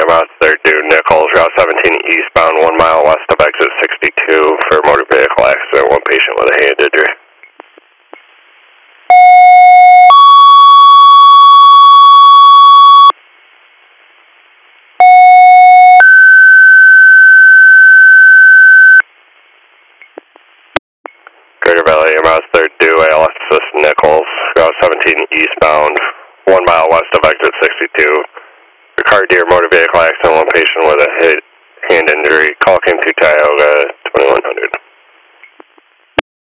Mouse 3rd due Nichols, Route 17 eastbound, 1 mile west of exit 62 for a motor vehicle accident, one patient with a hand injury. Greater Valley, Mouse 3rd due ALS assist Nichols, Route 17 eastbound, 1 mile west of exit 62. A car deer motor vehicle accident, one patient with a hand injury. Call came to Tioga 2100.